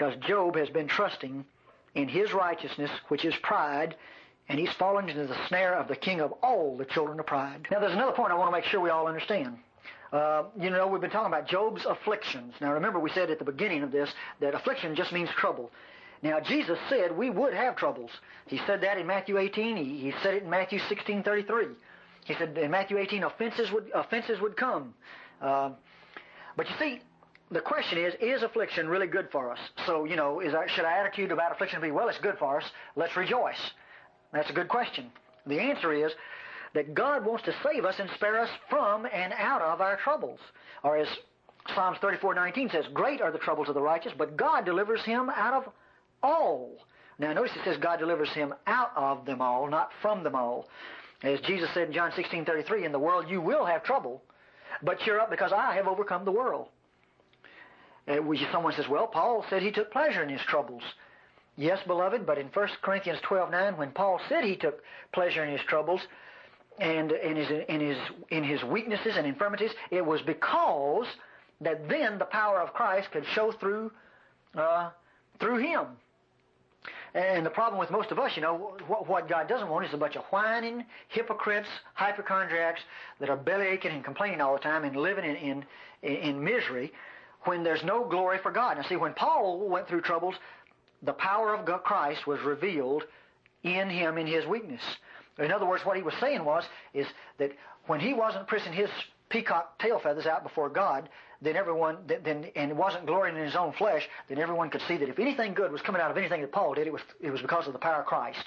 because Job has been trusting in his righteousness, which is pride, and he's fallen into the snare of the king of all the children of pride. Now, there's another point I want to make sure we all understand. We've been talking about Job's afflictions. Now, remember, we said at the beginning of this that affliction just means trouble. Now, Jesus said we would have troubles. He said that in Matthew 18. He said it in Matthew 16:33. He said in Matthew 18, offenses would come. But you see, the question is affliction really good for us? So, should our attitude about affliction be, well, it's good for us, let's rejoice? That's a good question. The answer is that God wants to save us and spare us from and out of our troubles. Or as Psalms 34:19 says, great are the troubles of the righteous, but God delivers him out of all. Now notice it says God delivers him out of them all, not from them all. As Jesus said in John 16:33, in the world you will have trouble, but cheer up because I have overcome the world. Someone says, well, Paul said he took pleasure in his troubles. Yes, beloved, but in 1 Corinthians 12:9, when Paul said he took pleasure in his troubles and in his weaknesses and infirmities, it was because that then the power of Christ could show through him. And the problem with most of us, what God doesn't want is a bunch of whining, hypocrites, hypochondriacs that are belly aching and complaining all the time and living in misery when there's no glory for God. Now see, when Paul went through troubles, the power of Christ was revealed in him in his weakness. In other words, what he was saying is that when he wasn't pressing his peacock tail feathers out before God, and wasn't glorying in his own flesh, then everyone could see that if anything good was coming out of anything that Paul did, it was because of the power of Christ.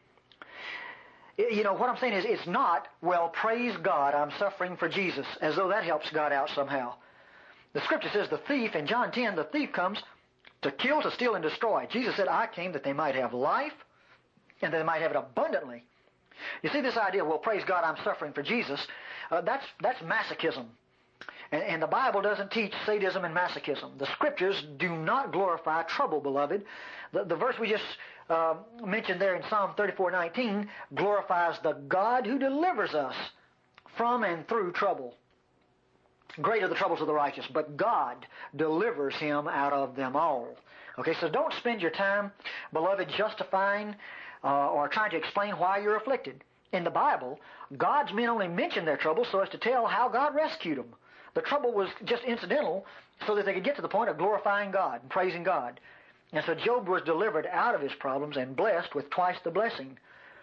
What I'm saying is, it's not, well, praise God, I'm suffering for Jesus, as though that helps God out somehow. The Scripture says the thief, in John 10, the thief comes to kill, to steal, and destroy. Jesus said, I came that they might have life, and that they might have it abundantly. You see this idea, well, praise God, I'm suffering for Jesus, that's masochism. And the Bible doesn't teach sadism and masochism. The Scriptures do not glorify trouble, beloved. The verse we just mentioned there in Psalm 34:19 glorifies the God who delivers us from and through trouble. Great are the troubles of the righteous, but God delivers him out of them all. Okay, so don't spend your time, beloved, justifying or trying to explain why you're afflicted. In the Bible, God's men only mention their troubles so as to tell how God rescued them. The trouble was just incidental so that they could get to the point of glorifying God and praising God. And so Job was delivered out of his problems and blessed with twice the blessing.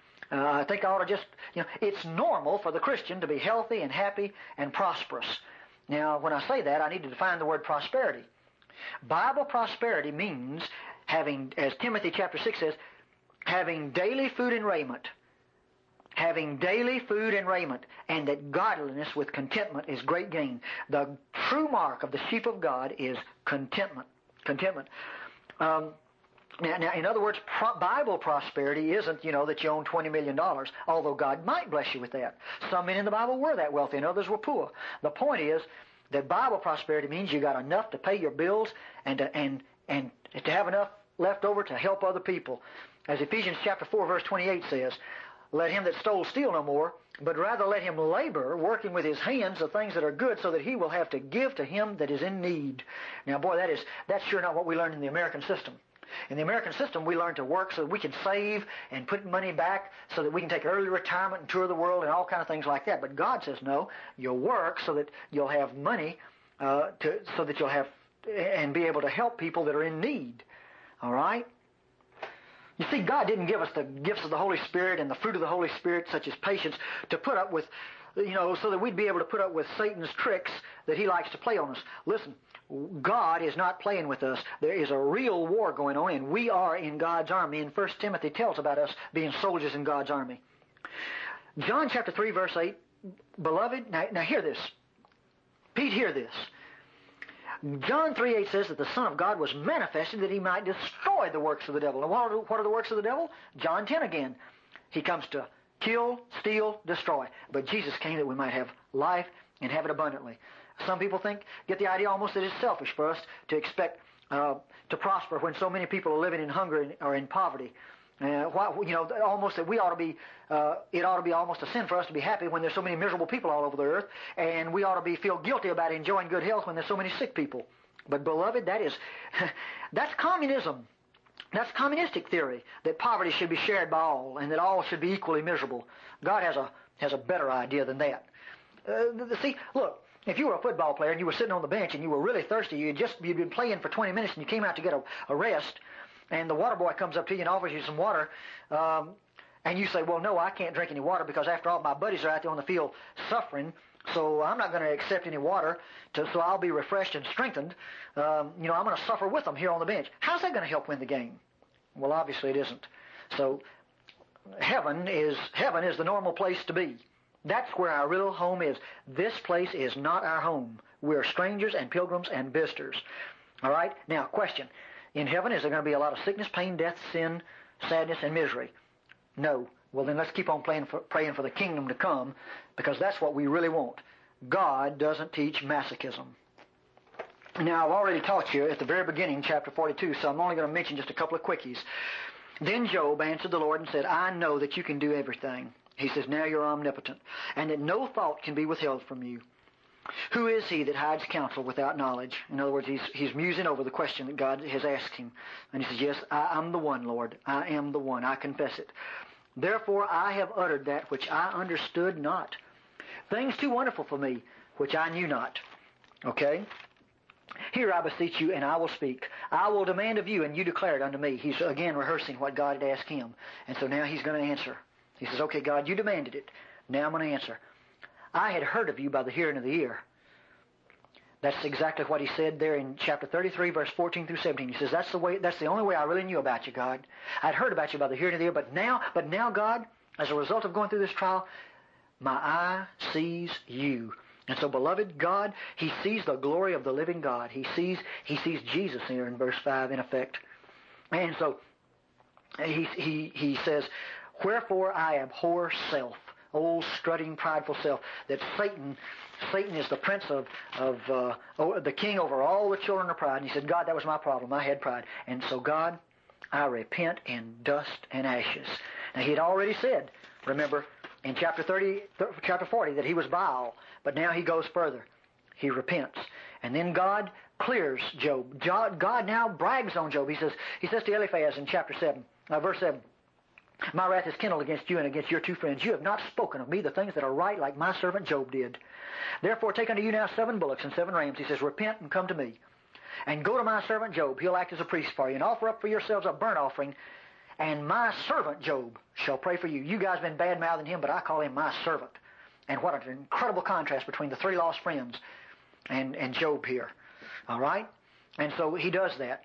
I think I ought to just, it's normal for the Christian to be healthy and happy and prosperous. Now, when I say that, I need to define the word prosperity. Bible prosperity means having, as Timothy chapter 6 says, having daily food and raiment. Having daily food and raiment, and that godliness with contentment is great gain. The true mark of the sheep of God is contentment. Contentment. Now, in other words, Bible prosperity isn't, that you own $20 million, although God might bless you with that. Some men in the Bible were that wealthy and others were poor. The point is that Bible prosperity means you got enough to pay your bills and to have enough left over to help other people. As Ephesians chapter 4 verse 28 says, let him that stole steal no more, but rather let him labor, working with his hands the things that are good, so that he will have to give to him that is in need. Now, boy, that's sure not what we learn in the American system. In the American system, we learn to work so that we can save and put money back so that we can take early retirement and tour the world and all kind of things like that. But God says, no, you'll work so that you'll have money so that you'll have and be able to help people that are in need. All right? You see, God didn't give us the gifts of the Holy Spirit and the fruit of the Holy Spirit, such as patience, to put up with, so that we'd be able to put up with Satan's tricks that he likes to play on us. Listen, God is not playing with us. There is a real war going on, and we are in God's army. And 1 Timothy tells about us being soldiers in God's army. John chapter 3, verse 8, beloved, now hear this. Pete, hear this. John 3:8 says that the Son of God was manifested that he might destroy the works of the devil. And what are the works of the devil? John 10 again. He comes to kill, steal, destroy. But Jesus came that we might have life and have it abundantly. Some people get the idea almost that it's selfish for us to expect to prosper when so many people are living in hunger or in poverty. Almost that we ought to be, it ought to be almost a sin for us to be happy when there's so many miserable people all over the earth, and we ought to feel guilty about enjoying good health when there's so many sick people. But beloved, that's communism. That's communistic theory, that poverty should be shared by all and that all should be equally miserable. God has a better idea than that. See, look, if you were a football player and you were sitting on the bench and you were really thirsty, you'd been playing for 20 minutes and you came out to get a rest, and the water boy comes up to you and offers you some water, and you say, well, no, I can't drink any water because after all, my buddies are out there on the field suffering, so I'm not going to accept any water, so I'll be refreshed and strengthened. I'm going to suffer with them here on the bench. How's that going to help win the game? Well, obviously it isn't. So heaven is the normal place to be. That's where our real home is. This place is not our home. We're strangers and pilgrims and visitors. All right? Now, question. In heaven, is there going to be a lot of sickness, pain, death, sin, sadness, and misery? No. Well, then let's keep on praying for the kingdom to come, because that's what we really want. God doesn't teach masochism. Now, I've already taught you at the very beginning, chapter 42, so I'm only going to mention just a couple of quickies. Then Job answered the Lord and said, I know that you can do everything. He says, now you're omnipotent, and that no thought can be withheld from you. Who is he that hides counsel without knowledge? In other words, he's musing over the question that God has asked him. And he says, yes, I am the one, Lord. I am the one. I confess it. Therefore I have uttered that which I understood not. Things too wonderful for me, which I knew not. Okay? Hear, I beseech you, and I will speak. I will demand of you, and you declare it unto me. He's again rehearsing what God had asked him. And so now he's going to answer. He says, okay, God, you demanded it. Now I'm going to answer. I had heard of you by the hearing of the ear. That's exactly what he said there in chapter 33, verse 14 through 17. He says, that's the only way I really knew about you, God. I'd heard about you by the hearing of the ear, but now, God, as a result of going through this trial, my eye sees you. And so, beloved, God, he sees the glory of the living God. He sees Jesus here in verse 5, in effect. And so, he says, wherefore I abhor self, old strutting, prideful self, that Satan is the prince of the king over all the children of pride. And he said, God, that was my problem. I had pride. And so, God, I repent in dust and ashes. Now, he had already said, remember, in chapter 40, that he was vile. But now he goes further. He repents. And then God clears Job. God now brags on Job. He says to Eliphaz in chapter 7, verse 7, my wrath is kindled against you and against your two friends. You have not spoken of me the things that are right, like my servant Job did. Therefore take unto you now 7 bullocks and 7 rams. He says, repent and come to me. And go to my servant Job. He'll act as a priest for you. And offer up for yourselves a burnt offering. And my servant Job shall pray for you. You guys have been bad-mouthing him, but I call him my servant. And what an incredible contrast between the 3 lost friends and Job here. All right? And so he does that.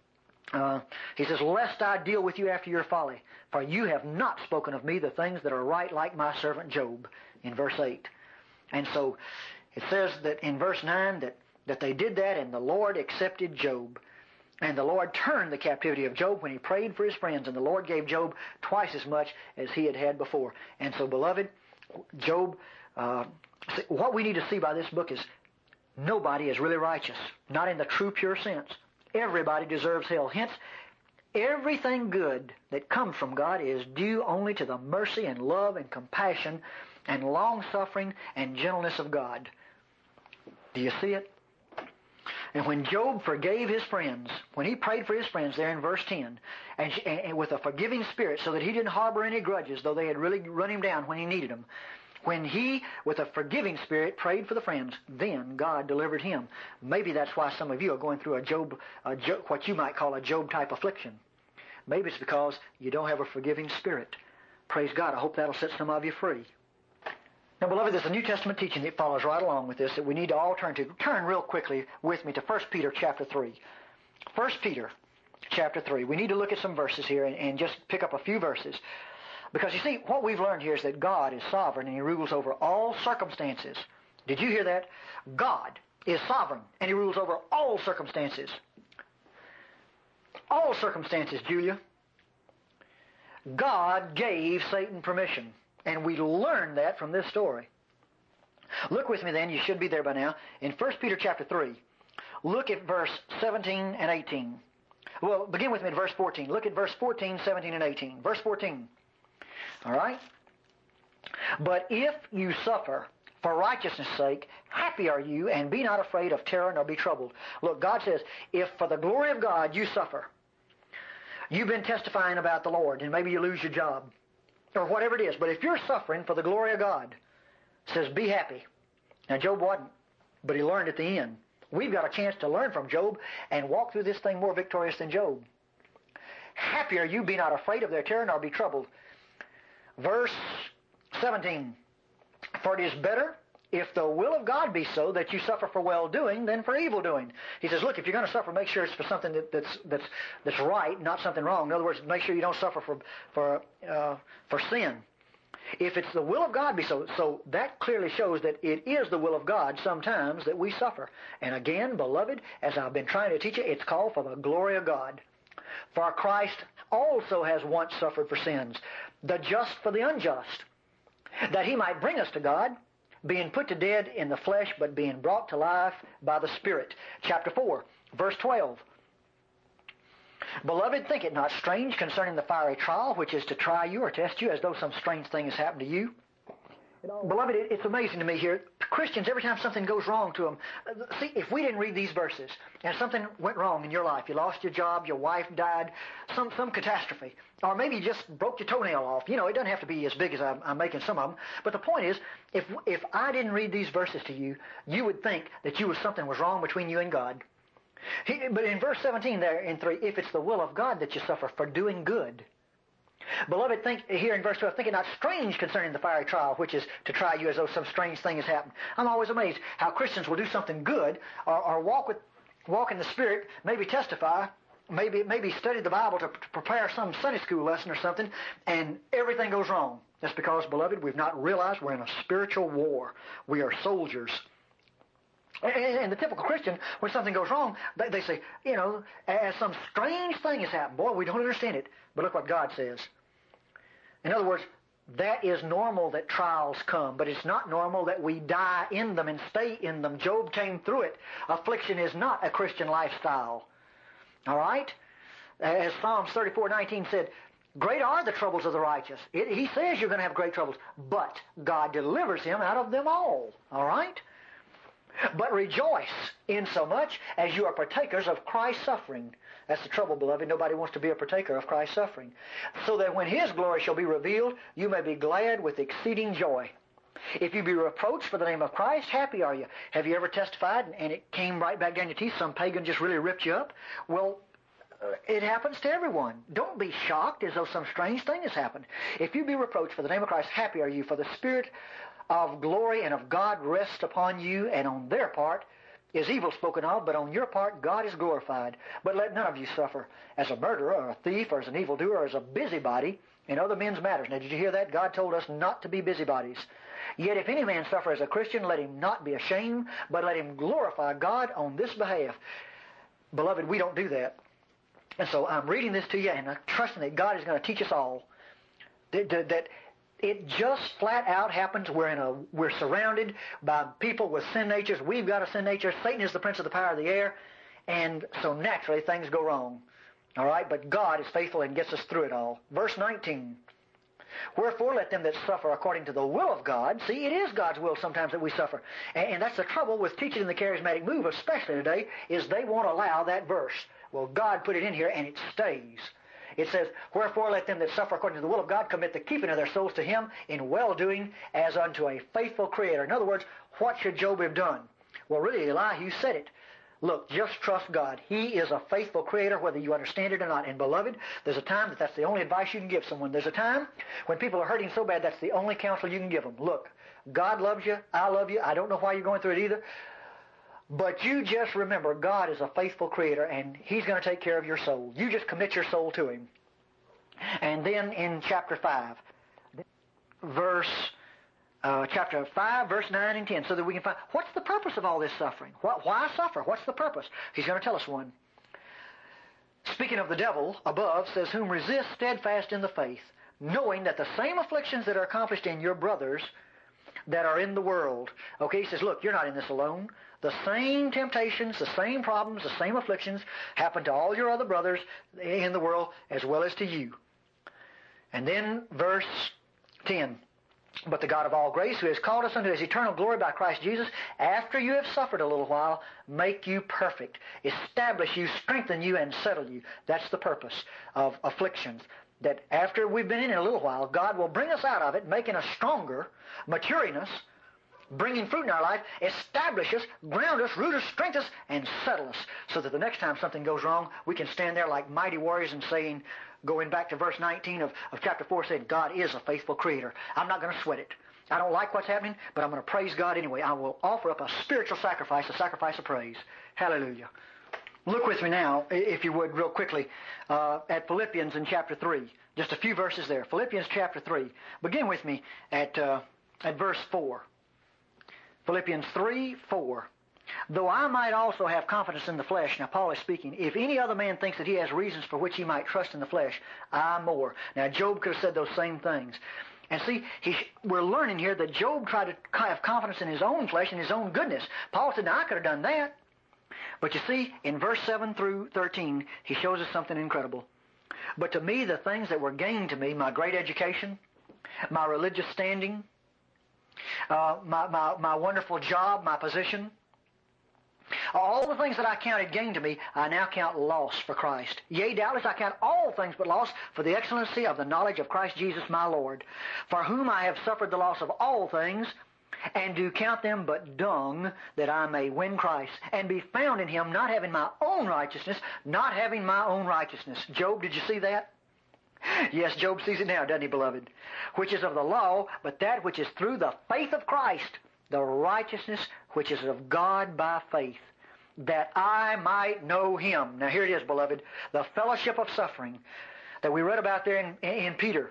He says, lest I deal with you after your folly, for you have not spoken of me the things that are right, like my servant Job, in verse 8. And so it says that in verse 9 that they did that, and the Lord accepted Job. And the Lord turned the captivity of Job when he prayed for his friends, and the Lord gave Job twice as much as he had before. And so, beloved, Job, what we need to see by this book is nobody is really righteous, not in the true, pure sense. Everybody deserves hell. Hence, everything good that comes from God is due only to the mercy and love and compassion and long-suffering and gentleness of God. Do you see it? And when Job forgave his friends, when he prayed for his friends there in verse 10, and with a forgiving spirit so that he didn't harbor any grudges, though they had really run him down when he needed them, when he, with a forgiving spirit, prayed for the friends, then God delivered him. Maybe that's why some of you are going through what you might call a Job-type affliction. Maybe it's because you don't have a forgiving spirit. Praise God. I hope that'll set some of you free. Now, beloved, there's a New Testament teaching that follows right along with this that we need to all turn to. Turn real quickly with me to 1 Peter chapter 3. 1 Peter chapter 3. We need to look at some verses here and just pick up a few verses. Because, you see, what we've learned here is that God is sovereign and he rules over all circumstances. Did you hear that? God is sovereign and he rules over all circumstances. All circumstances, Julia. God gave Satan permission. And we learn that from this story. Look with me then, you should be there by now, in 1 Peter chapter 3. Look at verse 17 and 18. Well, begin with me at verse 14. Look at verse 14, 17, and 18. Verse 14. All right? But if you suffer for righteousness' sake. Happy are you, and be not afraid of terror, nor be troubled. Look, God says, if for the glory of God you suffer, you've been testifying about the Lord, and maybe you lose your job, or whatever it is, but if you're suffering for the glory of God, it says, be happy. Now, Job wasn't, but he learned at the end. We've got a chance to learn from Job and walk through this thing more victorious than Job. Happy are you, be not afraid of their terror, nor be troubled. Verse 17, for it is better, if the will of God be so, that you suffer for well-doing than for evil-doing. He says, look, if you're going to suffer, make sure it's for something that's right, not something wrong. In other words, make sure you don't suffer for sin. If it's the will of God be so, so that clearly shows that it is the will of God sometimes that we suffer. And again, beloved, as I've been trying to teach you, it's called for the glory of God. For Christ also has once suffered for sins, the just for the unjust, that he might bring us to God, being put to death in the flesh, but being brought to life by the Spirit. Chapter 4, verse 12. Beloved, think it not strange concerning the fiery trial, which is to try you or test you, as though some strange thing has happened to you. Beloved, it's amazing to me here. Christians, every time something goes wrong to them, see, if we didn't read these verses, and something went wrong in your life, you lost your job, your wife died, some catastrophe, or maybe you just broke your toenail off. You know, it doesn't have to be as big as I'm making some of them. But the point is, if I didn't read these verses to you, you would think that something was wrong between you and God. But in verse 17 there, in 3, if it's the will of God that you suffer for doing good. Beloved, think here in verse 12, think it not strange concerning the fiery trial, which is to try you as though some strange thing has happened. I'm always amazed how Christians will do something good, or walk in the Spirit, maybe testify, maybe study the Bible to prepare some Sunday school lesson or something, and everything goes wrong. That's because, beloved, we've not realized we're in a spiritual war. We are soldiers. And the typical Christian, when something goes wrong, they say, you know, as some strange thing has happened. Boy, we don't understand it. But look what God says. In other words, that is normal that trials come, but it's not normal that we die in them and stay in them. Job came through it. Affliction is not a Christian lifestyle. All right? As Psalms 34:19 said, great are the troubles of the righteous. He says you're going to have great troubles, but God delivers him out of them all. All right? But rejoice insomuch as you are partakers of Christ's suffering. That's the trouble, beloved. Nobody wants to be a partaker of Christ's suffering. So that when his glory shall be revealed, you may be glad with exceeding joy. If you be reproached for the name of Christ, happy are you. Have you ever testified and it came right back down your teeth? Some pagan just really ripped you up? Well, it happens to everyone. Don't be shocked as though some strange thing has happened. If you be reproached for the name of Christ, happy are you, for the Spirit of glory and of God rests upon you, and on their part is evil spoken of, but on your part God is glorified. But let none of you suffer as a murderer, or a thief, or as an evildoer, or as a busybody in other men's matters. Now, did you hear that? God told us not to be busybodies. Yet if any man suffer as a Christian, let him not be ashamed, but let him glorify God on this behalf. Beloved, we don't do that. And so I'm reading this to you, and I'm trusting that God is going to teach us all that it just flat out happens. We're surrounded by people with sin natures. We've got a sin nature. Satan is the prince of the power of the air. And so naturally things go wrong. All right? But God is faithful and gets us through it all. Verse 19. Wherefore let them that suffer according to the will of God. See, it is God's will sometimes that we suffer. And that's the trouble with teaching in the charismatic move, especially today, is they won't allow that verse. Well, God put it in here and it stays. It says, wherefore let them that suffer according to the will of God commit the keeping of their souls to him in well-doing as unto a faithful Creator. In other words, what should Job have done? Well, really, Elihu said it. Look, just trust God. He is a faithful Creator, whether you understand it or not. And beloved, there's a time that's the only advice you can give someone. There's a time when people are hurting so bad that's the only counsel you can give them. Look, God loves you. I love you. I don't know why you're going through it either. But you just remember, God is a faithful Creator, and He's going to take care of your soul. You just commit your soul to Him. And then in chapter 5, chapter 5, verse 9 and 10, so that we can find, what's the purpose of all this suffering? Why suffer? What's the purpose? He's going to tell us one. Speaking of the devil, above, says, whom resist steadfast in the faith, knowing that the same afflictions that are accomplished in your brothers that are in the world. Okay, he says, look, you're not in this alone. The same temptations, the same problems, the same afflictions happen to all your other brothers in the world as well as to you. And then verse 10. But the God of all grace, who has called us unto His eternal glory by Christ Jesus, after you have suffered a little while, make you perfect, establish you, strengthen you, and settle you. That's the purpose of afflictions. That after we've been in it a little while, God will bring us out of it, making us stronger, maturing us, bringing fruit in our life, establish us, ground us, root us, strengthen us, and settle us, so that the next time something goes wrong, we can stand there like mighty warriors and saying, going back to verse 19 of chapter 4, saying, God is a faithful Creator. I'm not going to sweat it. I don't like what's happening, but I'm going to praise God anyway. I will offer up a spiritual sacrifice, a sacrifice of praise. Hallelujah. Look with me now, if you would, real quickly, at Philippians in chapter 3. Just a few verses there. Philippians chapter 3. Begin with me at verse 4. Philippians 3:4. Though I might also have confidence in the flesh, now Paul is speaking, if any other man thinks that he has reasons for which he might trust in the flesh, I more. Now Job could have said those same things. And see, we're learning here that Job tried to have confidence in his own flesh and his own goodness. Paul said, now I could have done that. But you see, in verse 7 through 13, he shows us something incredible. But to me, the things that were gained to me, my great education, my religious standing, my wonderful job, my position, all the things that I counted gain to me, I now count loss for Christ. Yea, doubtless I count all things but loss for the excellency of the knowledge of Christ Jesus my Lord, for whom I have suffered the loss of all things, and do count them but dung, that I may win Christ, and be found in Him, not having my own righteousness, not having my own righteousness. Job, did you see that? Yes, Job sees it now, doesn't he, beloved? Which is of the law, but that which is through the faith of Christ, the righteousness which is of God by faith, that I might know Him. Now here it is, beloved, the fellowship of suffering that we read about there in Peter,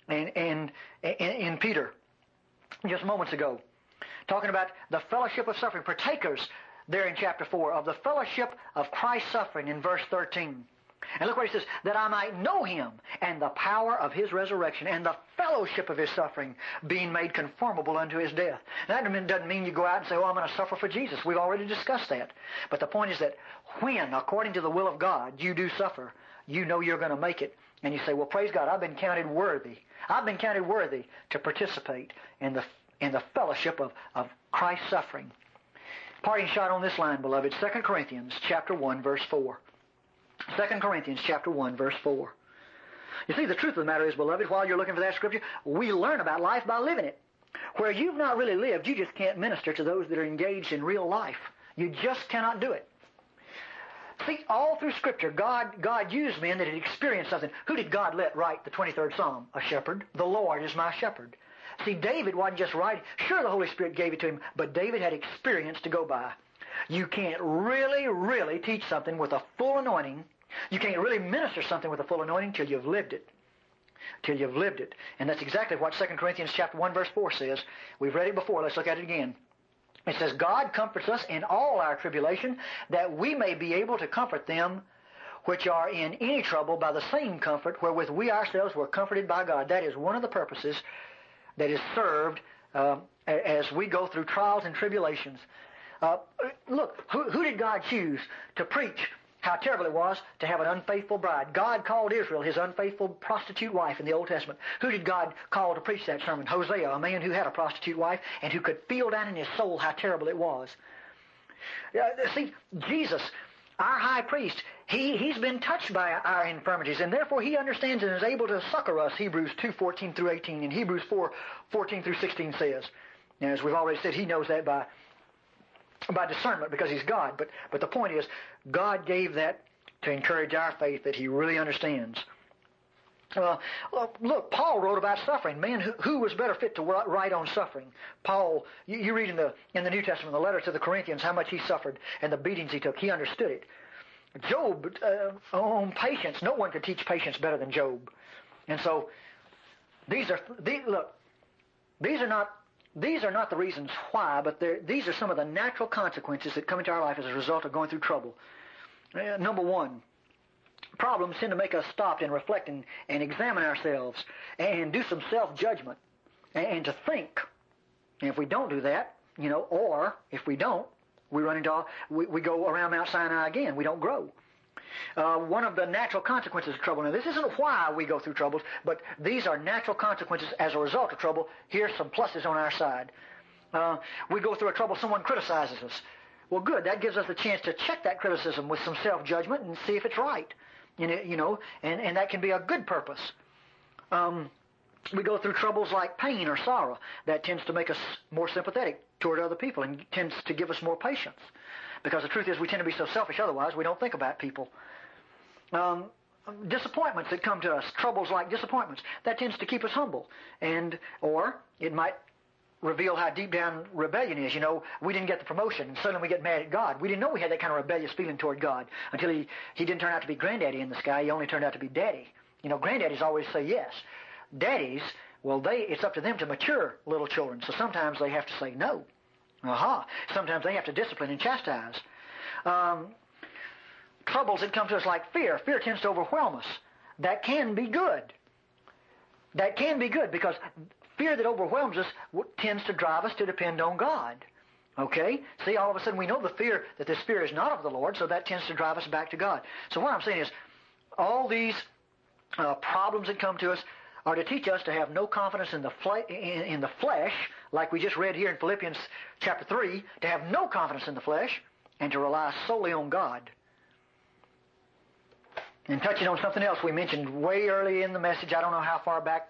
in Peter, just moments ago, talking about the fellowship of suffering, partakers there in chapter 4 of the fellowship of Christ's suffering in verse 13. And look what he says, that I might know Him and the power of His resurrection and the fellowship of His suffering, being made conformable unto His death. Now, that doesn't mean you go out and say, oh, I'm going to suffer for Jesus. We've already discussed that. But the point is that when, according to the will of God, you do suffer, you know you're going to make it. And you say, well, praise God, I've been counted worthy. I've been counted worthy to participate in the fellowship of Christ's suffering. Parting shot on this line, beloved, 2 Corinthians chapter 1, verse 4. 2 Corinthians chapter 1, verse 4. You see, the truth of the matter is, beloved, while you're looking for that scripture, we learn about life by living it. Where you've not really lived, you just can't minister to those that are engaged in real life. You just cannot do it. See, all through Scripture, God used men that had experienced something. Who did God let write the 23rd Psalm? A shepherd. The Lord is my shepherd. See, David wasn't just writing. Sure, the Holy Spirit gave it to him, but David had experience to go by. You can't really teach something with a full anointing. You can't really minister something with a full anointing till you've lived it. Till you've lived it. And that's exactly what 2 Corinthians chapter 1, verse 4 says. We've read it before. Let's look at it again. It says, God comforts us in all our tribulation, that we may be able to comfort them which are in any trouble by the same comfort wherewith we ourselves were comforted by God. That is one of the purposes that is served as we go through trials and tribulations. Look, who did God choose to preach how terrible it was to have an unfaithful bride? God called Israel His unfaithful prostitute wife in the Old Testament. Who did God call to preach that sermon? Hosea, a man who had a prostitute wife and who could feel down in his soul how terrible it was. See, Jesus, our high priest, he's been touched by our infirmities, and therefore He understands and is able to succor us, Hebrews 2:14 through 18, and Hebrews 4:14 through 16 says. And as we've already said, He knows that by discernment because He's God. But the point is, God gave that to encourage our faith that He really understands. Look, Paul wrote about suffering. Man, who was better fit to write on suffering? Paul, you read in the New Testament, the letter to the Corinthians, how much he suffered and the beatings he took. He understood it. Job, on patience, no one could teach patience better than Job. And so, these are not the reasons why, but these are some of the natural consequences that come into our life as a result of going through trouble. Number one, problems tend to make us stop and reflect and examine ourselves and do some self-judgment and to think. And if we don't do that, or if we don't, we go around Mount Sinai again. We don't grow. One of the natural consequences of trouble. Now, this isn't why we go through troubles, but these are natural consequences as a result of trouble. Here's some pluses on our side. We go through a trouble, someone criticizes us. Well, good. That gives us a chance to check that criticism with some self-judgment and see if it's right. And that can be a good purpose. We go through troubles like pain or sorrow. That tends to make us more sympathetic toward other people and tends to give us more patience. Because the truth is we tend to be so selfish otherwise, we don't think about people. Disappointments that come to us, troubles like disappointments, that tends to keep us humble. Or it might reveal how deep down rebellion is. We didn't get the promotion, and suddenly we get mad at God. We didn't know we had that kind of rebellious feeling toward God until he didn't turn out to be granddaddy in the sky. He only turned out to be daddy. Granddaddies always say yes. Daddies, well, it's up to them to mature little children, so sometimes they have to say no. Sometimes they have to discipline and chastise. Troubles that come to us like fear. Fear tends to overwhelm us. That can be good. That can be good because fear that overwhelms us tends to drive us to depend on God. Okay? See, all of a sudden we know that this fear is not of the Lord, so that tends to drive us back to God. So what I'm saying is, all these problems that come to us are to teach us to have no confidence in the flesh, like we just read here in Philippians chapter 3, to have no confidence in the flesh, and to rely solely on God. And touching on something else we mentioned way early in the message, I don't know how far back,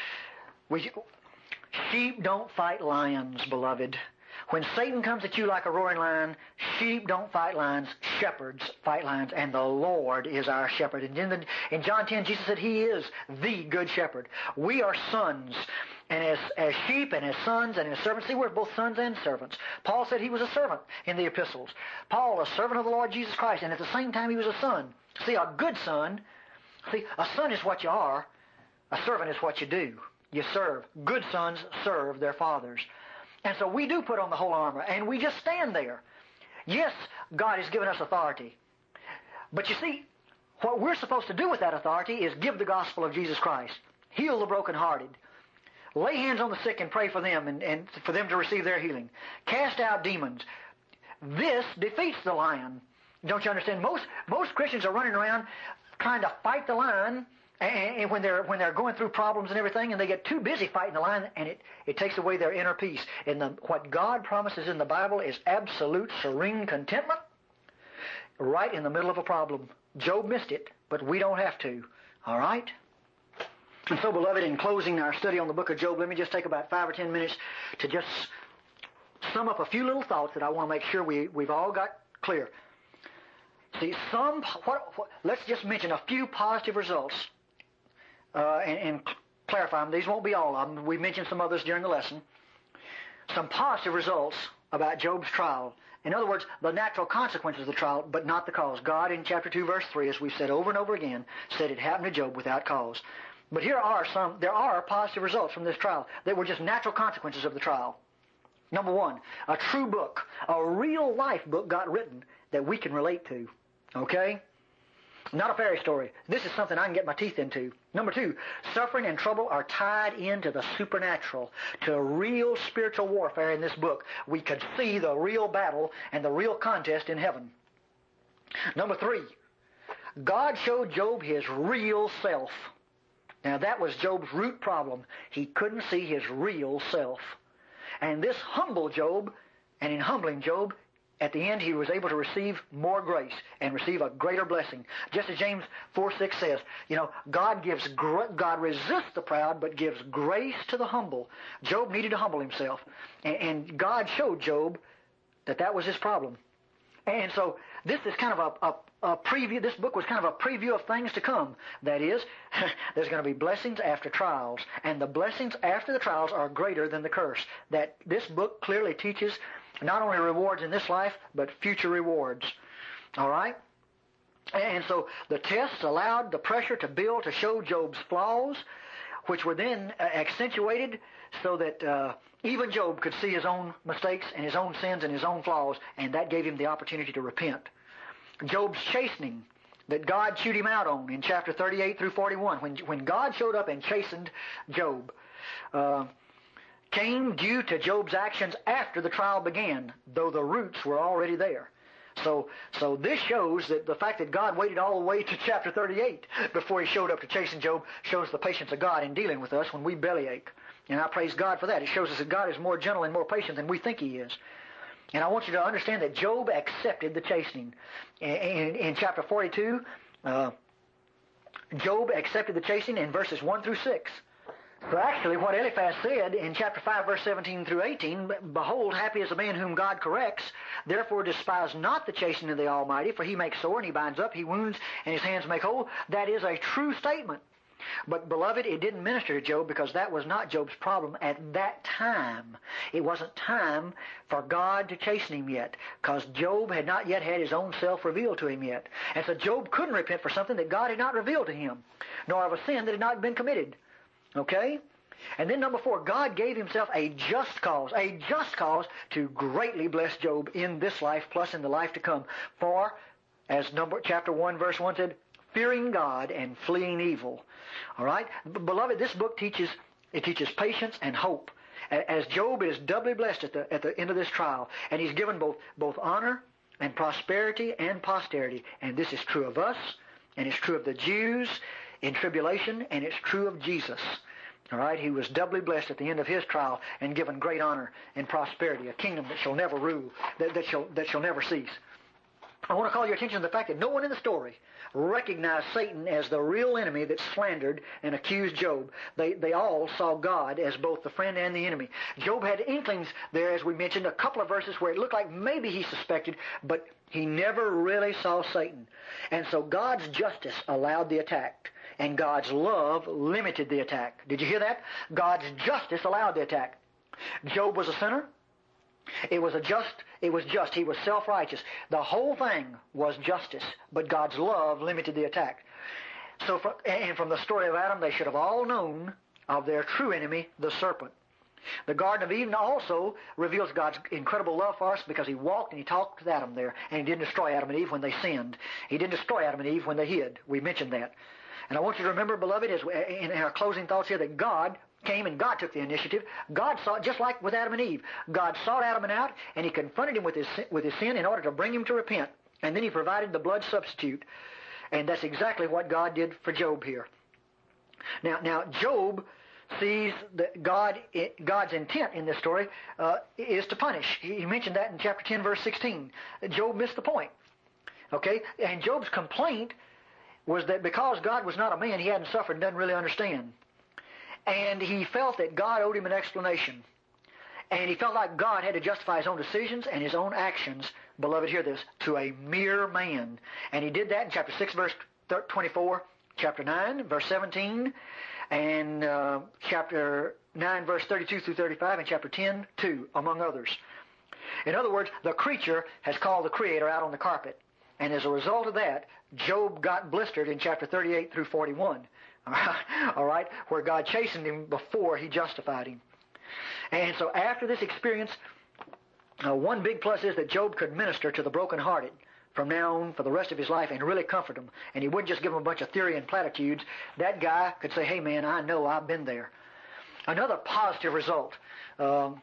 sheep don't fight lions, beloved. When Satan comes at you like a roaring lion, sheep don't fight lions, shepherds fight lions, and the Lord is our shepherd. And in John 10, Jesus said He is the good shepherd. We are sons, and as sheep and as sons and as servants, see, we're both sons and servants. Paul said he was a servant in the epistles. Paul, a servant of the Lord Jesus Christ, and at the same time he was a son. See, a good son, a son is what you are, a servant is what you do. You serve. Good sons serve their fathers. And so we do put on the whole armor, and we just stand there. Yes, God has given us authority. But you see, what we're supposed to do with that authority is give the gospel of Jesus Christ. Heal the brokenhearted. Lay hands on the sick and pray for them and for them to receive their healing. Cast out demons. This defeats the lion. Don't you understand? Most Christians are running around trying to fight the lion, and when they're going through problems and everything, and they get too busy fighting the lion, and it takes away their inner peace. And what God promises in the Bible is absolute serene contentment right in the middle of a problem. Job missed it, but we don't have to. All right? And so, beloved, in closing our study on the book of Job, let me just take about 5 or 10 minutes to just sum up a few little thoughts that I want to make sure we've all got clear. See, let's just mention a few positive results and clarify them. These won't be all of them. We mentioned some others during the lesson. Some positive results about Job's trial. In other words, the natural consequences of the trial, but not the cause. God, in chapter 2, verse 3, as we've said over and over again, said it happened to Job without cause. But there are positive results from this trial that were just natural consequences of the trial. Number one, a true book, a real life book got written that we can relate to. Okay? Not a fairy story. This is something I can get my teeth into. Number two, suffering and trouble are tied into the supernatural, to real spiritual warfare in this book. We could see the real battle and the real contest in heaven. Number three, God showed Job his real self. Now that was Job's root problem. He couldn't see his real self. And this humbled Job, and in humbling Job, at the end, he was able to receive more grace and receive a greater blessing. Just as James 4:6 says, God resists the proud, but gives grace to the humble. Job needed to humble himself. And God showed Job that was his problem. And so this is kind of a preview. This book was kind of a preview of things to come. That is, there's going to be blessings after trials. And the blessings after the trials are greater than the curse. That this book clearly teaches not only rewards in this life, but future rewards. All right? And so the tests allowed the pressure to build to show Job's flaws, which were then accentuated so that even Job could see his own mistakes and his own sins and his own flaws, and that gave him the opportunity to repent. Job's chastening that God chewed him out on in chapter 38 through 41, when God showed up and chastened Job, came due to Job's actions after the trial began, though the roots were already there. So this shows that the fact that God waited all the way to chapter 38 before He showed up to chasten Job shows the patience of God in dealing with us when we bellyache. And I praise God for that. It shows us that God is more gentle and more patient than we think He is. And I want you to understand that Job accepted the chastening. In chapter 42, Job accepted the chastening in verses 1 through 6. So actually what Eliphaz said in chapter 5, verse 17 through 18, Behold, happy is the man whom God corrects, therefore despise not the chastening of the Almighty, for He makes sore and He binds up, He wounds and His hands make whole. That is a true statement. But, beloved, it didn't minister to Job because that was not Job's problem at that time. It wasn't time for God to chasten him yet, because Job had not yet had his own self revealed to him yet. And so Job couldn't repent for something that God had not revealed to him, nor of a sin that had not been committed. Okay? And then number 4, God gave Himself a just cause to greatly bless Job in this life plus in the life to come. For, as chapter 1, verse 1 said, fearing God and fleeing evil. All right? Beloved, this book teaches patience and hope. As Job is doubly blessed at the end of this trial, and he's given both honor and prosperity and posterity. And this is true of us, and it's true of the Jews in tribulation, and it's true of Jesus. All right? He was doubly blessed at the end of His trial and given great honor and prosperity, a kingdom that shall never rule, that shall never cease. I want to call your attention to the fact that no one in the story recognized Satan as the real enemy that slandered and accused Job. They all saw God as both the friend and the enemy. Job had inklings there, as we mentioned, a couple of verses where it looked like maybe he suspected, but he never really saw Satan. And so God's justice allowed the attack, and God's love limited the attack. Did you hear that? God's justice allowed the attack. Job was a sinner. It was just. He was self-righteous. The whole thing was justice, but God's love limited the attack. So, from the story of Adam, they should have all known of their true enemy, the serpent. The Garden of Eden also reveals God's incredible love for us because He walked and He talked with Adam there, and He didn't destroy Adam and Eve when they sinned. He didn't destroy Adam and Eve when they hid. We mentioned that. And I want you to remember, beloved, in our closing thoughts here, that God came and God took the initiative. God sought, just like with Adam and Eve, God sought Adam out and He confronted him with his sin in order to bring him to repent. And then He provided the blood substitute. And that's exactly what God did for Job here. Now Job sees that God's intent in this story is to punish. He mentioned that in chapter 10, verse 16. Job missed the point. Okay? And Job's complaint was that because God was not a man, he hadn't suffered and doesn't really understand. And he felt that God owed him an explanation. And he felt like God had to justify His own decisions and His own actions, beloved, hear this, to a mere man. And he did that in chapter 6, verse 24, chapter 9, verse 17, and chapter 9, verse 32 through 35, and chapter 10, 2, among others. In other words, the creature has called the Creator out on the carpet. And as a result of that, Job got blistered in chapter 38 through 41. All right, where God chastened him before He justified him. And so after this experience, one big plus is that Job could minister to the brokenhearted from now on for the rest of his life and really comfort them. And he wouldn't just give them a bunch of theory and platitudes. That guy could say, hey man, I know, I've been there. Another positive result, a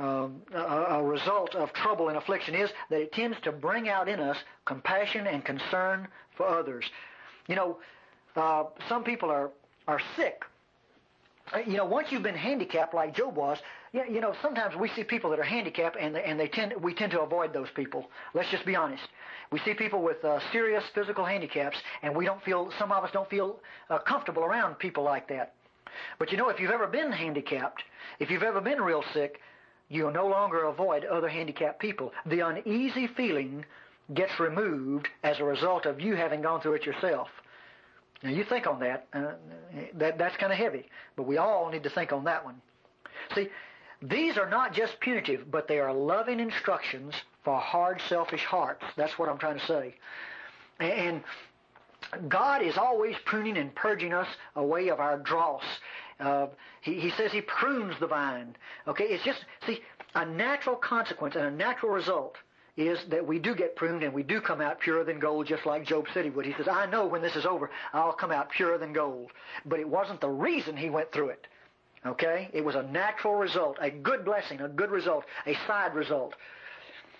result of trouble and affliction is that it tends to bring out in us compassion and concern for others. You know, some people are sick. You know, once you've been handicapped like Job was, you know, sometimes we see people that are handicapped and we tend to avoid those people. Let's just be honest. We see people with serious physical handicaps, and some of us don't feel comfortable around people like that. But you know, if you've ever been handicapped, if you've ever been real sick, you'll no longer avoid other handicapped people. The uneasy feeling gets removed as a result of you having gone through it yourself. Now, you think on that. That's kind of heavy. But we all need to think on that one. See, these are not just punitive, but they are loving instructions for hard, selfish hearts. That's what I'm trying to say. And God is always pruning and purging us away of our dross. He says He prunes the vine. Okay, it's just, see, a natural consequence and a natural result is that we do get pruned and we do come out purer than gold, just like Job said he would. He says, I know when this is over, I'll come out purer than gold. But it wasn't the reason he went through it. Okay? It was a natural result, a good blessing, a good result, a side result.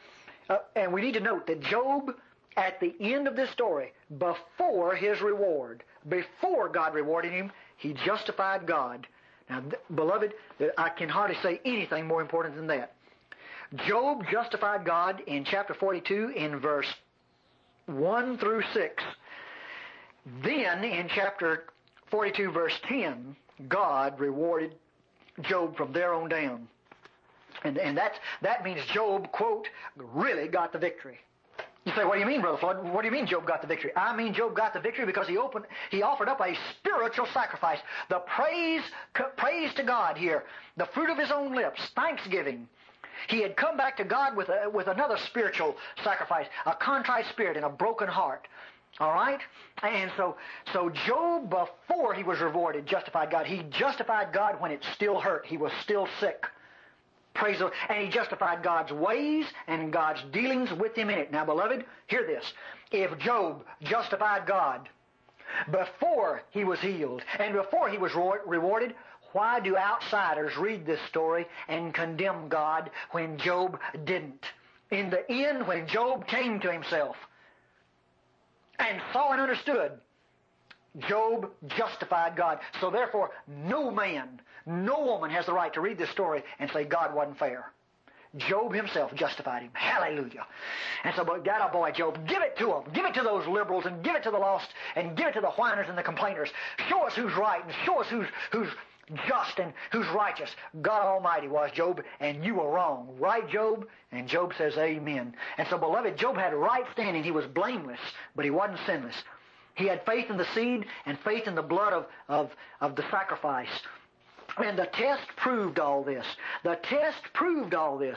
And we need to note that Job, at the end of this story, before his reward, before God rewarded him, he justified God. Now, beloved, I can hardly say anything more important than that. Job justified God in chapter 42 in verse 1 through 6. Then, in chapter 42, verse 10, God rewarded Job from there on down. And that means Job, quote, really got the victory. You say, what do you mean, Brother Floyd? What do you mean Job got the victory? I mean Job got the victory because he offered up a spiritual sacrifice. The praise to God here, the fruit of his own lips, thanksgiving. He had come back to God with another spiritual sacrifice, a contrite spirit and a broken heart. All right? And so Job, before he was rewarded, justified God. He justified God when it still hurt. He was still sick. Praise the Lord. And he justified God's ways and God's dealings with him in it. Now, beloved, hear this. If Job justified God before he was healed and before he was rewarded, why do outsiders read this story and condemn God when Job didn't? In the end, when Job came to himself and saw and understood, Job justified God. So therefore, no man, no woman has the right to read this story and say God wasn't fair. Job himself justified him. Hallelujah. And so, God, oh boy, Job, give it to them. Give it to those liberals and give it to the lost and give it to the whiners and the complainers. Show us who's right and show us who's just and who's righteous. God Almighty was, Job, and you were wrong. Right, Job? And Job says, amen. And so, beloved, Job had right standing. He was blameless, but he wasn't sinless. He had faith in the seed and faith in the blood of the sacrifice. And the test proved all this. The test proved all this.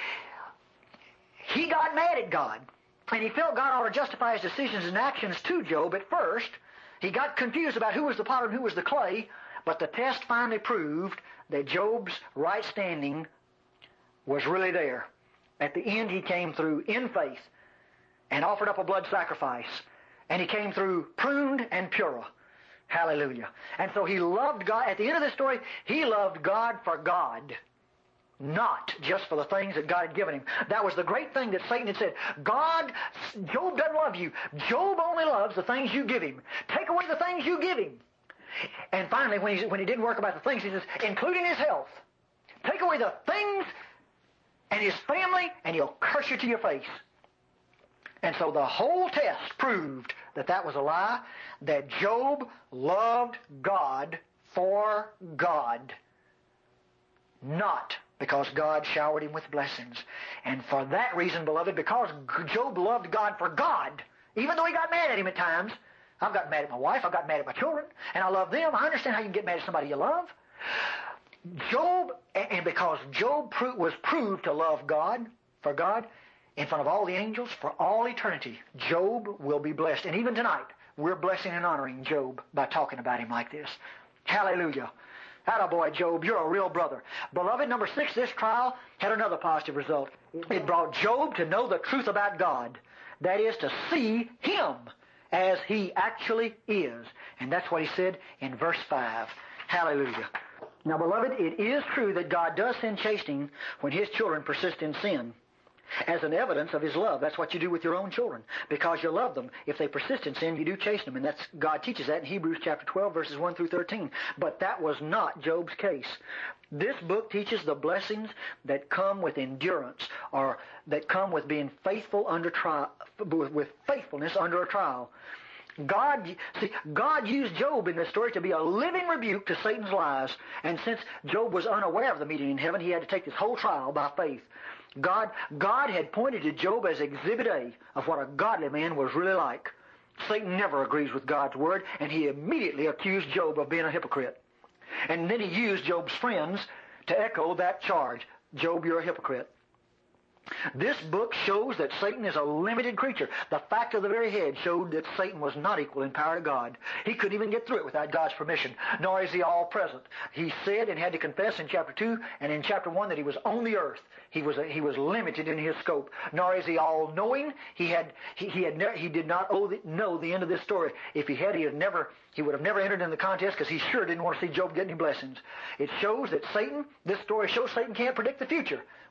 He got mad at God, and he felt God ought to justify his decisions and actions to Job at first. He got confused about who was the potter and who was the clay, but the test finally proved that Job's right standing was really there. At the end, he came through in faith and offered up a blood sacrifice. And he came through pruned and pure. Hallelujah. And so he loved God. At the end of this story, he loved God for God, not just for the things that God had given him. That was the great thing that Satan had said. God, Job doesn't love you. Job only loves the things you give him. Take away the things you give him. And finally, when he didn't work about the things, he says, including his health, take away the things and his family, and he'll curse you to your face. And so the whole test proved that that was a lie, that Job loved God for God, not because God showered him with blessings. And for that reason, beloved, because Job loved God for God, even though he got mad at him at times, I've gotten mad at my wife, I've gotten mad at my children, and I love them. I understand how you can get mad at somebody you love. Job, and because Job was proved to love God for God, in front of all the angels, for all eternity, Job will be blessed. And even tonight, we're blessing and honoring Job by talking about him like this. Hallelujah. Attaboy, Job, you're a real brother. Beloved, number 6, this trial had another positive result. It brought Job to know the truth about God. That is, to see him as he actually is. And that's what he said in verse 5. Hallelujah. Now, beloved, it is true that God does send chastening when his children persist in sin, as an evidence of his love. That's what you do with your own children. Because you love them, if they persist in sin, you do chasten them. And God teaches that in Hebrews chapter 12, verses 1 through 13. But that was not Job's case. This book teaches the blessings that come with endurance, or that come with being faithful under trial, with faithfulness under a trial. God used Job in this story to be a living rebuke to Satan's lies. And since Job was unaware of the meeting in heaven, he had to take this whole trial by faith. God had pointed to Job as Exhibit A of what a godly man was really like. Satan never agrees with God's word, and he immediately accused Job of being a hypocrite. And then he used Job's friends to echo that charge. Job, you're a hypocrite. This book shows that Satan is a limited creature. The fact of the very head showed that Satan was not equal in power to God. He couldn't even get through it without God's permission, nor is he all present. He said and had to confess in chapter 2 and in chapter 1 that he was on the earth. He was limited in his scope. Nor is he all-knowing. He did not know the end of this story. If he had, he would have never entered in the contest, because he sure didn't want to see Job get any blessings. It shows that this story shows Satan can't predict the future.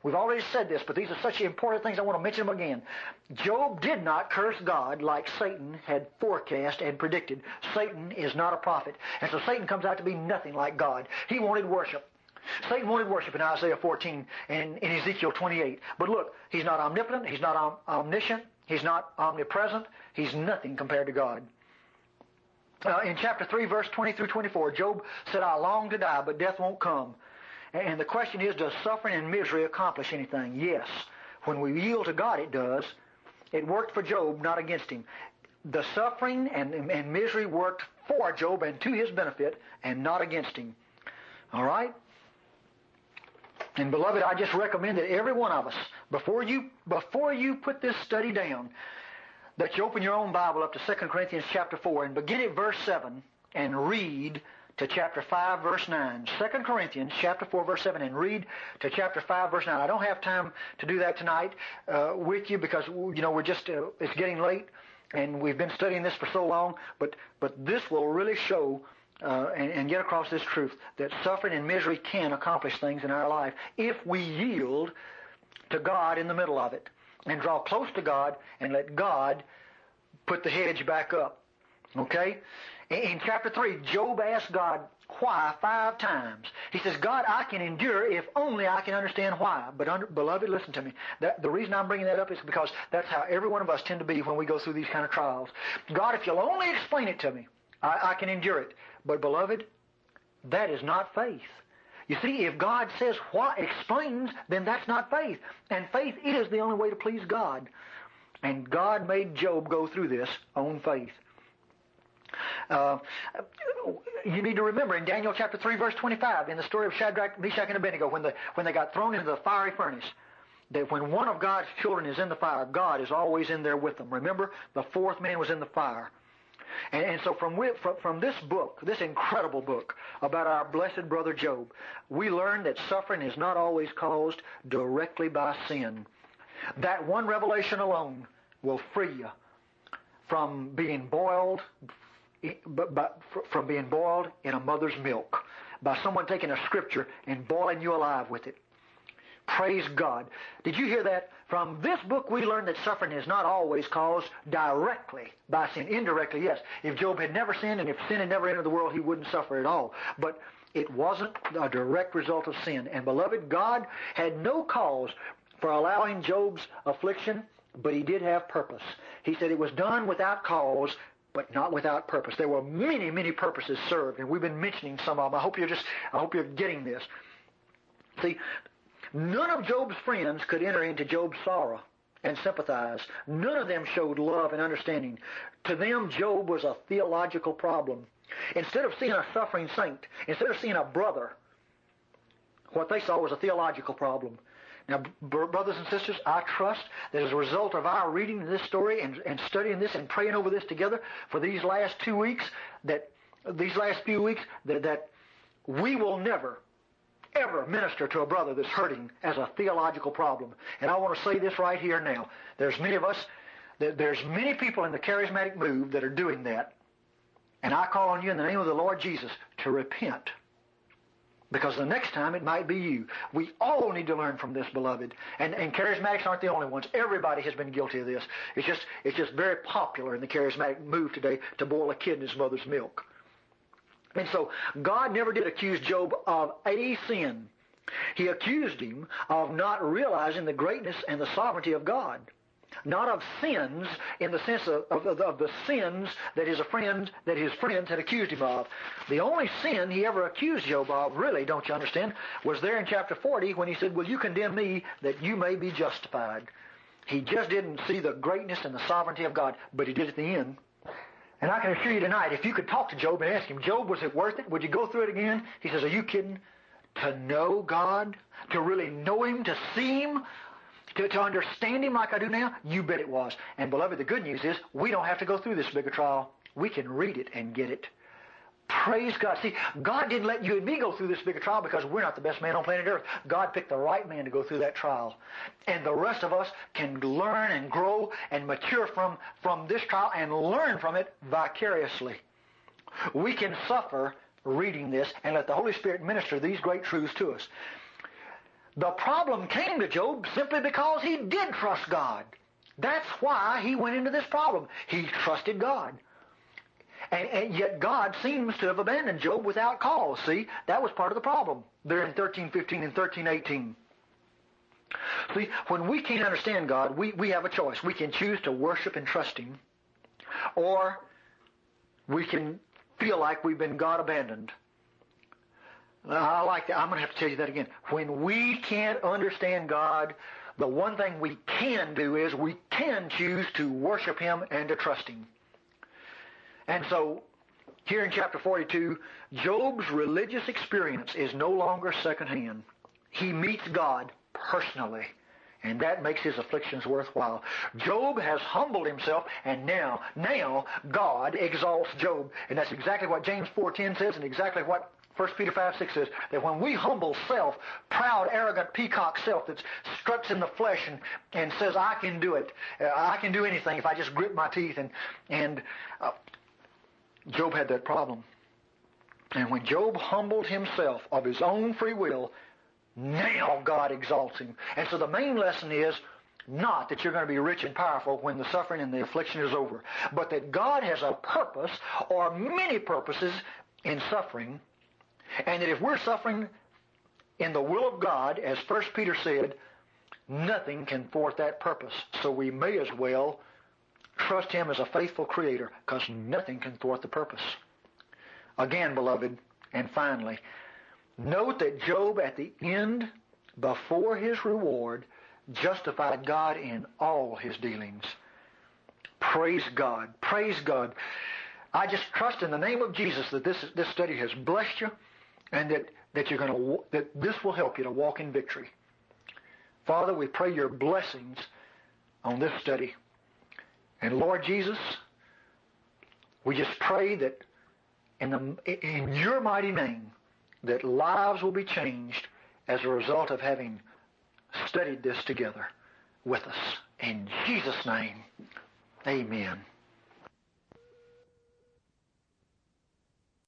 We've already said this, but these are such important things I want to mention them again. Job did not curse God like Satan had forecast and predicted. Satan is not a prophet. And so Satan comes out to be nothing like God. He wanted worship. Satan wanted worship in Isaiah 14 and in Ezekiel 28. But look, he's not omnipotent, he's not omniscient, he's not omnipresent, he's nothing compared to God. In chapter 3, verse 20 through 24, Job said, I long to die, but death won't come. And the question is, does suffering and misery accomplish anything? Yes. When we yield to God, it does. It worked for Job, not against him. The suffering and misery worked for Job and to his benefit, and not against him. All right? And beloved, I just recommend that every one of us, before you put this study down, that you open your own Bible up to 2 Corinthians chapter 4 and begin at verse 7 and read to chapter 5 verse 9. 2 Corinthians chapter 4 verse 7 and read to chapter 5 verse 9. I don't have time to do that tonight with you because we're just it's getting late and we've been studying this for so long, but this will really show and get across this truth that suffering and misery can accomplish things in our life if we yield to God in the middle of it and draw close to God and let God put the hedge back up. Okay? In chapter 3, Job asked God why 5 times. He says, God, I can endure if only I can understand why. But beloved, listen to me. The reason I'm bringing that up is because that's how every one of us tend to be when we go through these kind of trials. God, if you'll only explain it to me, I can endure it. But beloved, that is not faith. You see, if God says what explains, then that's not faith. And faith is the only way to please God. And God made Job go through this on faith. You need to remember in Daniel chapter 3 verse 25, in the story of Shadrach, Meshach, and Abednego, when they got thrown into the fiery furnace, that when one of God's children is in the fire, God is always in there with them. Remember, the 4th man was in the fire. And so from this book, this incredible book about our blessed brother Job, we learn that suffering is not always caused directly by sin. That one revelation alone will free you from being boiled, from being boiled in a mother's milk, by someone taking a scripture and boiling you alive with it. Praise God. Did you hear that? From this book we learn that suffering is not always caused directly by sin. Indirectly, yes. If Job had never sinned and if sin had never entered the world, he wouldn't suffer at all. But it wasn't a direct result of sin. And beloved, God had no cause for allowing Job's affliction, but he did have purpose. He said it was done without cause, but not without purpose. There were many, many purposes served, and we've been mentioning some of them. I hope you're getting this. See, none of Job's friends could enter into Job's sorrow and sympathize. None of them showed love and understanding. To them, Job was a theological problem. Instead of seeing a suffering saint, instead of seeing a brother, what they saw was a theological problem. Now, brothers and sisters, I trust that as a result of our reading this story and studying this and praying over this together for these last 2 weeks, that we will never ever minister to a brother that's hurting as a theological problem. And I want to say this right here now. There's many people in the charismatic move that are doing that. And I call on you in the name of the Lord Jesus to repent. Because the next time it might be you. We all need to learn from this, beloved. And charismatics aren't the only ones. Everybody has been guilty of this. It's just very popular in the charismatic move today to boil a kid in his mother's milk. And so God never did accuse Job of a sin. He accused him of not realizing the greatness and the sovereignty of God. Not of sins in the sense of the sins that his friends had accused him of. The only sin he ever accused Job of, really, don't you understand, was there in chapter 40 when he said, will you condemn me that you may be justified? He just didn't see the greatness and the sovereignty of God, but he did at the end. And I can assure you tonight, if you could talk to Job and ask him, Job, was it worth it? Would you go through it again? He says, are you kidding? To know God? To really know Him? To see Him? To understand Him like I do now? You bet it was. And beloved, the good news is we don't have to go through this bigger trial. We can read it and get it. Praise God. See, God didn't let you and me go through this bigger trial because we're not the best man on planet Earth. God picked the right man to go through that trial. And the rest of us can learn and grow and mature from this trial and learn from it vicariously. We can suffer reading this and let the Holy Spirit minister these great truths to us. The problem came to Job simply because he did trust God. That's why he went into this problem. He trusted God. And yet God seems to have abandoned Job without cause. See, that was part of the problem there in 13:15 and 13:18. See, when we can't understand God, we have a choice. We can choose to worship and trust Him, or we can feel like we've been God abandoned. I like that. I'm going to have to tell you that again. When we can't understand God, the one thing we can do is we can choose to worship Him and to trust Him. And so, here in chapter 42, Job's religious experience is no longer secondhand. He meets God personally, and that makes his afflictions worthwhile. Job has humbled himself, and now God exalts Job. And that's exactly what James 4:10 says, and exactly what 1 Peter 5:6 says, that when we humble self, proud, arrogant, peacock self that struts in the flesh and says, I can do it, I can do anything if I just grit my teeth, and Job had that problem. And when Job humbled himself of his own free will, now God exalts him. And so the main lesson is not that you're going to be rich and powerful when the suffering and the affliction is over, but that God has a purpose or many purposes in suffering, and that if we're suffering in the will of God, as 1 Peter said, nothing can thwart that purpose. So we may as well trust Him as a faithful Creator, because nothing can thwart the purpose. Again, beloved, and finally, note that Job at the end, before his reward, justified God in all his dealings. Praise God. Praise God. I just trust in the name of Jesus that this study has blessed you, and that this will help you to walk in victory. Father, we pray your blessings on this study. And Lord Jesus, we just pray that in your mighty name, that lives will be changed as a result of having studied this together with us. In Jesus' name, amen.